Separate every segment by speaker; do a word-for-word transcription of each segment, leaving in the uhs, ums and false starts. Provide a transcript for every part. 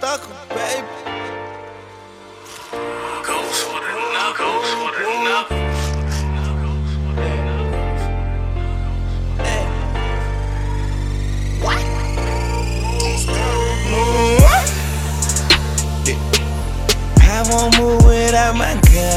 Speaker 1: Thugger, baby.
Speaker 2: Goes for the knuckles, for the knuckles.
Speaker 1: I won't move without my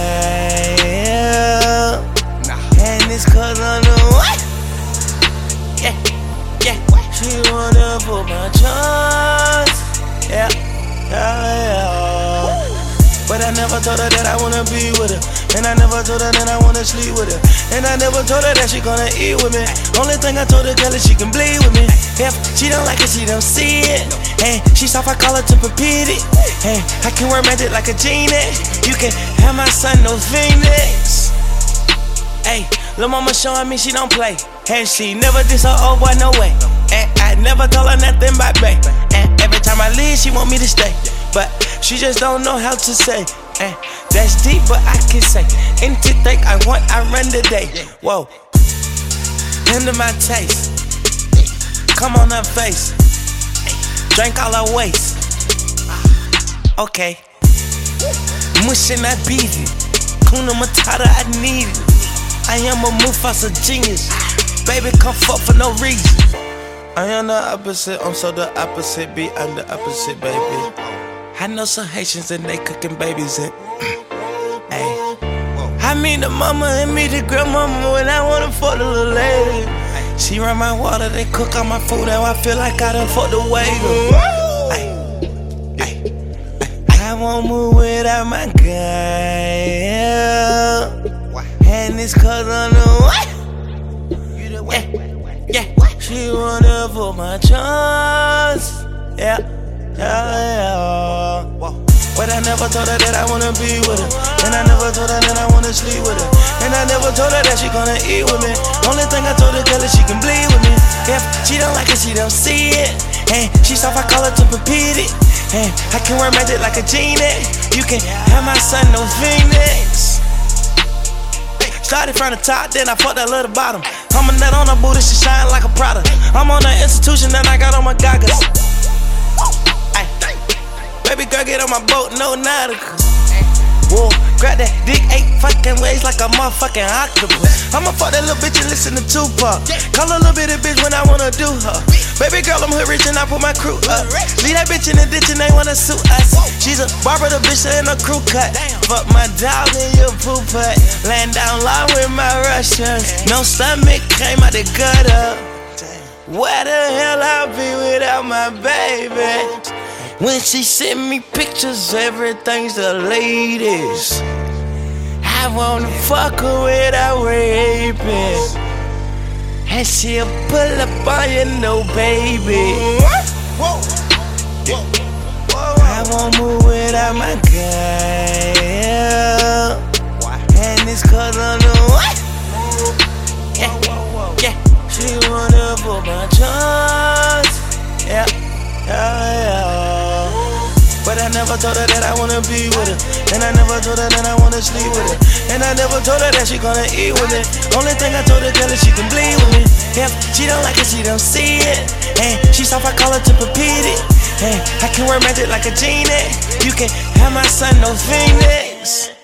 Speaker 1: girl. And it's cause I'm the what? Yeah, yeah. She wanna put my trust. Yeah, yeah, yeah. But I never told her that I wanna be with her. And I never told her that I wanna sleep with her. And I never told her that she gonna eat with me. Only thing I told her, girl, is she can bleed with me. If she don't like it, she don't see it. And she soft, I call her to repeat it. And I can work magic like a genie. You can have my son, no Phoenix. Hey, lil' mama showing me she don't play. And she never did so, oh boy, no way. And I never told her nothing but bae. And every time I leave, she want me to stay. But she just don't know how to say. And that's deep, but I can say into think I want, I run the day. Whoa, into my taste. Come on her face. Drink all her waist. Okay. Mushin' I beat it. Kuna Matata, I need it. I am a Mufasa genius. Baby, come fuck for no reason. I am the opposite, I'm so the opposite. Be I'm the opposite, baby. I know some Haitians and they cooking babies and hey. I mean the mama and me the grandmama when I wanna fuck the little lady. She run my water, they cook all my food. Now I feel like I done fucked the waiter. Ay, ay, ay. I won't move without my girl. And it's cause I'm the what? Yeah, yeah. She wanna put my trust. Yeah, yeah, yeah. But I never told her that I wanna be with her. And I never told her that I wanna sleep with her. And I never told her that she gonna eat with me. Only thing I told her, girl, is she can bleed with me. If she don't like it, she don't see it. And she soft, I call her to repeat it. And I can work magic like a genie. You can have my son, no Phoenix. Started from the top, then I fucked that little bottom. I'm a nut on her booty, she shine like a Prada. I'm on the institution, then I got on my goggles. Ay. Baby girl, get on my boat, no nauticals. Whoa, grab that dick eight fucking ways like a motherfucking octopus. I'ma fuck that little bitch and listen to Tupac. Call her little bitty bitch when I wanna do her. Baby girl, I'm hood rich and I put my crew up. Leave that bitch in the ditch and they wanna sue us. She's a barber, the bitch in a crew cut. Fuck my dog in your poop hut. Laying down low with my Russians. No stomach, came out the gutter. Where the hell I'll be without my baby? When she send me pictures, everything's the latest. I wanna fuck her without raping. And she'll pull up on you, no baby. I won't move without my girl. And it's cause I'm the what? Yeah, yeah. She wanna put my trust. Yeah, yeah, yeah. But I never told her that I wanna be with her. And I never told her that I wanna sleep with her. And I never told her that she gonna eat with me. Only thing I told her, girl, is she can bleed with me. If she don't like it, she don't see it. And she soft, I call her to repeat it. And I can work magic like a genie. You can have my son, no Phoenix.